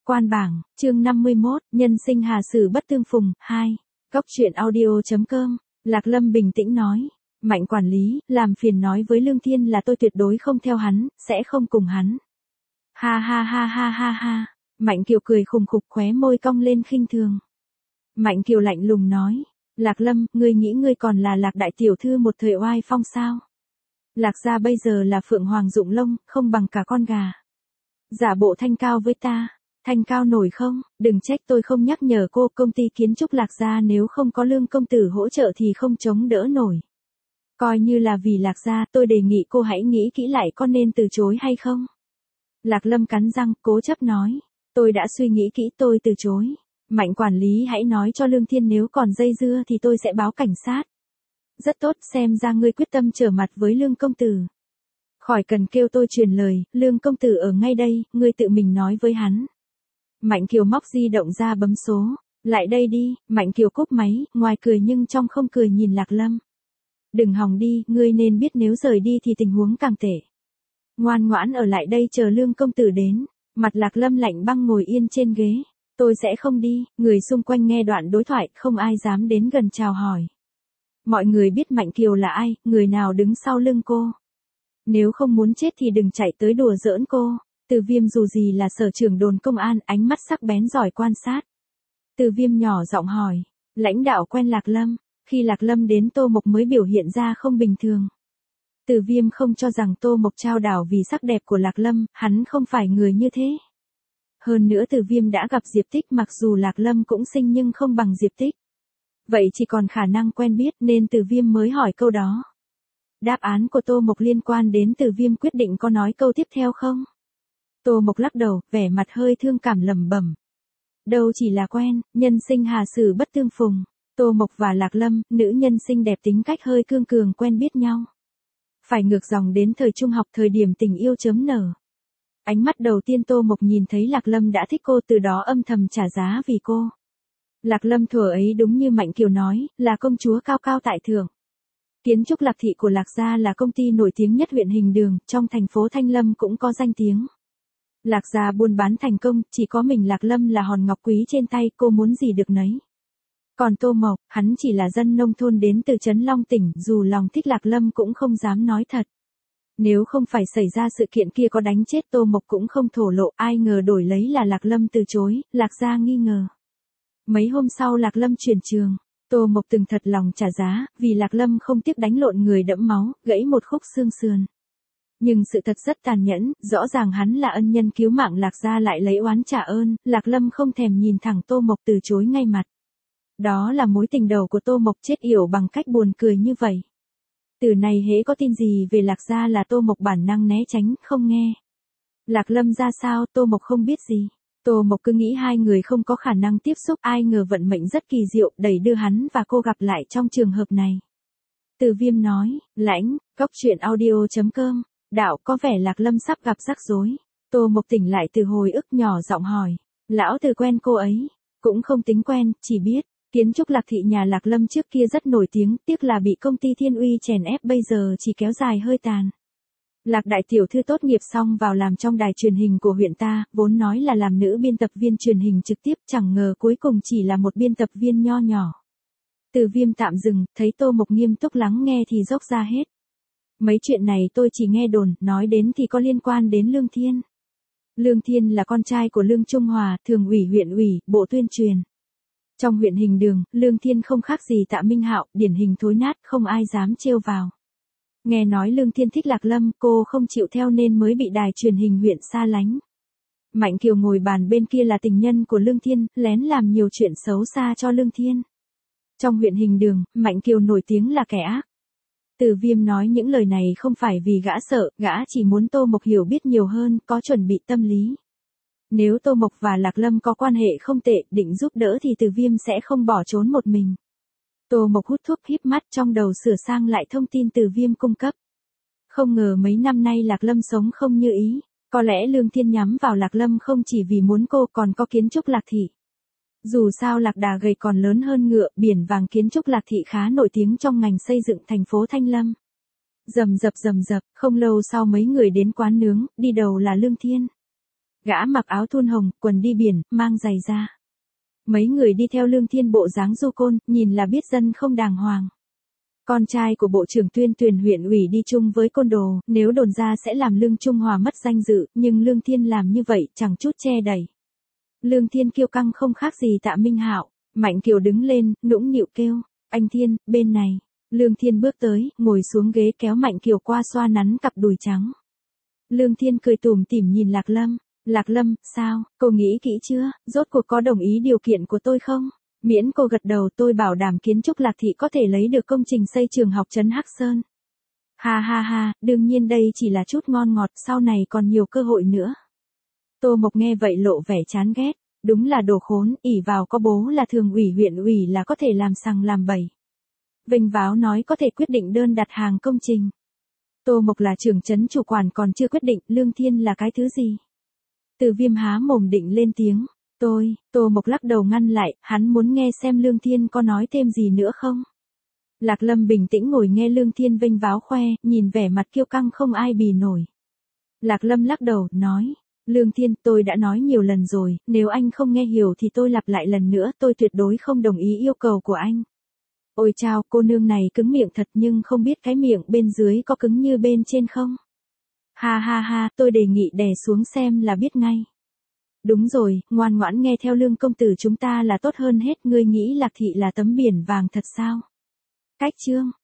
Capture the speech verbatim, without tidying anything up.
Quan bảng, chương năm mươi mốt, nhân sinh hà sử bất tương phùng, hai. Cốc truyện audio.com, Lạc Lâm bình tĩnh nói. Mạnh quản lý, làm phiền nói với Lương Thiên là tôi tuyệt đối không theo hắn, sẽ không cùng hắn. Ha ha ha ha ha ha. Mạnh Kiều cười khùng khục, khóe môi cong lên khinh thường. Mạnh Kiều lạnh lùng nói. Lạc Lâm, ngươi nghĩ ngươi còn là Lạc đại tiểu thư một thời oai phong sao? Lạc gia bây giờ là phượng hoàng rụng lông, không bằng cả con gà. Giả bộ thanh cao với ta. Thanh cao nổi không? Đừng trách tôi không nhắc nhở cô, công ty kiến trúc Lạc gia nếu không có Lương công tử hỗ trợ thì không chống đỡ nổi. Coi như là vì Lạc gia, tôi đề nghị cô hãy nghĩ kỹ lại có nên từ chối hay không. Lạc Lâm cắn răng, cố chấp nói. Tôi đã suy nghĩ kỹ, tôi từ chối. Mạnh quản lý hãy nói cho Lương Thiên nếu còn dây dưa thì tôi sẽ báo cảnh sát. Rất tốt, xem ra ngươi quyết tâm trở mặt với Lương công tử. Khỏi cần kêu tôi truyền lời, Lương công tử ở ngay đây, ngươi tự mình nói với hắn. Mạnh Kiều móc di động ra bấm số. Lại đây đi. Mạnh Kiều cúp máy, ngoài cười nhưng trong không cười nhìn Lạc Lâm. Đừng hòng đi, ngươi nên biết nếu rời đi thì tình huống càng tệ. Ngoan ngoãn ở lại đây chờ Lương công tử đến. Mặt Lạc Lâm lạnh băng ngồi yên trên ghế. Tôi sẽ không đi. Người xung quanh nghe đoạn đối thoại, không ai dám đến gần chào hỏi. Mọi người biết Mạnh Kiều là ai, người nào đứng sau lưng cô. Nếu không muốn chết thì đừng chạy tới đùa giỡn cô. Từ Viêm dù gì là sở trưởng đồn công an, ánh mắt sắc bén giỏi quan sát. Từ Viêm nhỏ giọng hỏi. Lãnh đạo quen Lạc Lâm. Khi Lạc Lâm đến Tô Mộc mới biểu hiện ra không bình thường. Từ Viêm không cho rằng Tô Mộc trao đảo vì sắc đẹp của Lạc Lâm, hắn không phải người như thế. Hơn nữa Từ Viêm đã gặp Diệp Tích, mặc dù Lạc Lâm cũng xinh nhưng không bằng Diệp Tích. Vậy chỉ còn khả năng quen biết nên Từ Viêm mới hỏi câu đó. Đáp án của Tô Mộc liên quan đến Từ Viêm quyết định có nói câu tiếp theo không? Tô Mộc lắc đầu, vẻ mặt hơi thương cảm lẩm bẩm. Đâu chỉ là quen, nhân sinh hà sử bất tương phùng. Tô Mộc và Lạc Lâm, nữ nhân xinh đẹp tính cách hơi cương cường quen biết nhau. Phải ngược dòng đến thời trung học, thời điểm tình yêu chớm nở. Ánh mắt đầu tiên Tô Mộc nhìn thấy Lạc Lâm đã thích cô, từ đó âm thầm trả giá vì cô. Lạc Lâm thuở ấy đúng như Mạnh Kiều nói, là công chúa cao cao tại thượng. Kiến trúc Lạc thị của Lạc gia là công ty nổi tiếng nhất huyện Hình Đường, trong thành phố Thanh Lâm cũng có danh tiếng. Lạc gia buôn bán thành công, chỉ có mình Lạc Lâm là hòn ngọc quý trên tay, cô muốn gì được nấy. Còn Tô Mộc, hắn chỉ là dân nông thôn đến từ Trấn Long tỉnh, dù lòng thích Lạc Lâm cũng không dám nói thật. Nếu không phải xảy ra sự kiện kia có đánh chết Tô Mộc cũng không thổ lộ, ai ngờ đổi lấy là Lạc Lâm từ chối, Lạc gia nghi ngờ. Mấy hôm sau Lạc Lâm chuyển trường, Tô Mộc từng thật lòng trả giá, vì Lạc Lâm không tiếc đánh lộn người đẫm máu, gãy một khúc xương sườn. Nhưng sự thật rất tàn nhẫn, rõ ràng hắn là ân nhân cứu mạng Lạc gia lại lấy oán trả ơn, Lạc Lâm không thèm nhìn thẳng Tô Mộc từ chối ngay mặt. Đó là mối tình đầu của Tô Mộc, chết yểu bằng cách buồn cười như vậy. Từ này hễ có tin gì về Lạc gia là Tô Mộc bản năng né tránh, không nghe. Lạc Lâm ra sao, Tô Mộc không biết gì. Tô Mộc cứ nghĩ hai người không có khả năng tiếp xúc, ai ngờ vận mệnh rất kỳ diệu, đẩy đưa hắn và cô gặp lại trong trường hợp này. Từ Viêm nói, lãnh, cốc truyện audio.com, đạo có vẻ Lạc Lâm sắp gặp rắc rối. Tô Mộc tỉnh lại từ hồi ức, nhỏ giọng hỏi. Lão Từ quen cô ấy? Cũng không tính quen, chỉ biết. Kiến trúc Lạc thị nhà Lạc Lâm trước kia rất nổi tiếng, tiếc là bị công ty Thiên Uy chèn ép, bây giờ chỉ kéo dài hơi tàn. Lạc đại tiểu thư tốt nghiệp xong vào làm trong đài truyền hình của huyện ta, vốn nói là làm nữ biên tập viên truyền hình trực tiếp, chẳng ngờ cuối cùng chỉ là một biên tập viên nho nhỏ. Từ Viêm tạm dừng, thấy Tô Mộc nghiêm túc lắng nghe thì dốc ra hết. Mấy chuyện này tôi chỉ nghe đồn, nói đến thì có liên quan đến Lương Thiên. Lương Thiên là con trai của Lương Trung Hòa, thường ủy huyện ủy, bộ tuyên truyền. Trong huyện Hình Đường, Lương Thiên không khác gì Tạ Minh Hạo, điển hình thối nát, không ai dám trêu vào. Nghe nói Lương Thiên thích Lạc Lâm, cô không chịu theo nên mới bị đài truyền hình huyện xa lánh. Mạnh Kiều ngồi bàn bên kia là tình nhân của Lương Thiên, lén làm nhiều chuyện xấu xa cho Lương Thiên. Trong huyện Hình Đường, Mạnh Kiều nổi tiếng là kẻ ác. Từ Viêm nói những lời này không phải vì gã sợ, gã chỉ muốn Tô Mộc hiểu biết nhiều hơn, có chuẩn bị tâm lý. Nếu Tô Mộc và Lạc Lâm có quan hệ không tệ, định giúp đỡ thì Từ Viêm sẽ không bỏ trốn một mình. Tô Mộc hút thuốc híp mắt, trong đầu sửa sang lại thông tin Từ Viêm cung cấp. Không ngờ mấy năm nay Lạc Lâm sống không như ý. Có lẽ Lương Thiên nhắm vào Lạc Lâm không chỉ vì muốn cô, còn có kiến trúc Lạc thị. Dù sao Lạc đà gầy còn lớn hơn ngựa, biển vàng kiến trúc Lạc thị khá nổi tiếng trong ngành xây dựng thành phố Thanh Lâm. Rầm rập rầm rập, không lâu sau mấy người đến quán nướng, đi đầu là Lương Thiên. Gã mặc áo thun hồng, quần đi biển, mang giày da. Mấy người đi theo Lương Thiên bộ dáng du côn, nhìn là biết dân không đàng hoàng. Con trai của Bộ trưởng tuyên truyền huyện ủy đi chung với côn đồ, nếu đồn ra sẽ làm Lương Trung Hòa mất danh dự, nhưng Lương Thiên làm như vậy chẳng chút che đẩy. Lương Thiên kiêu căng không khác gì Tạ Minh Hạo. Mạnh Kiều đứng lên, nũng nịu kêu, anh Thiên, bên này. Lương Thiên bước tới, ngồi xuống ghế kéo Mạnh Kiều qua xoa nắn cặp đùi trắng. Lương Thiên cười tủm tỉm nhìn Lạc Lâm. Lạc Lâm, sao, cô nghĩ kỹ chưa, rốt cuộc có đồng ý điều kiện của tôi không? Miễn cô gật đầu tôi bảo đảm kiến trúc Lạc Thị có thể lấy được công trình xây trường học trấn Hắc Sơn. Ha ha ha, đương nhiên đây chỉ là chút ngon ngọt, sau này còn nhiều cơ hội nữa. Tô Mộc nghe vậy lộ vẻ chán ghét, đúng là đồ khốn, ỷ vào có bố là thường ủy huyện ủy là có thể làm sằng làm bậy. Vênh váo nói có thể quyết định đơn đặt hàng công trình. Tô Mộc là trưởng trấn chủ quản còn chưa quyết định, Lương Thiên là cái thứ gì? Từ Viêm há mồm định lên tiếng. Tôi, Tô Mộc lắc đầu ngăn lại, hắn muốn nghe xem Lương Thiên có nói thêm gì nữa không. Lạc Lâm bình tĩnh ngồi nghe Lương Thiên vênh váo khoe, nhìn vẻ mặt kiêu căng không ai bì nổi. Lạc Lâm lắc đầu, nói, Lương Thiên, tôi đã nói nhiều lần rồi, nếu anh không nghe hiểu thì tôi lặp lại lần nữa, tôi tuyệt đối không đồng ý yêu cầu của anh. Ôi chao, cô nương này cứng miệng thật nhưng không biết cái miệng bên dưới có cứng như bên trên không? Ha ha ha, tôi đề nghị đè xuống xem là biết ngay. Đúng rồi, ngoan ngoãn nghe theo Lương công tử chúng ta là tốt hơn hết, ngươi nghĩ Lạc Thị là tấm biển vàng thật sao? Cách chương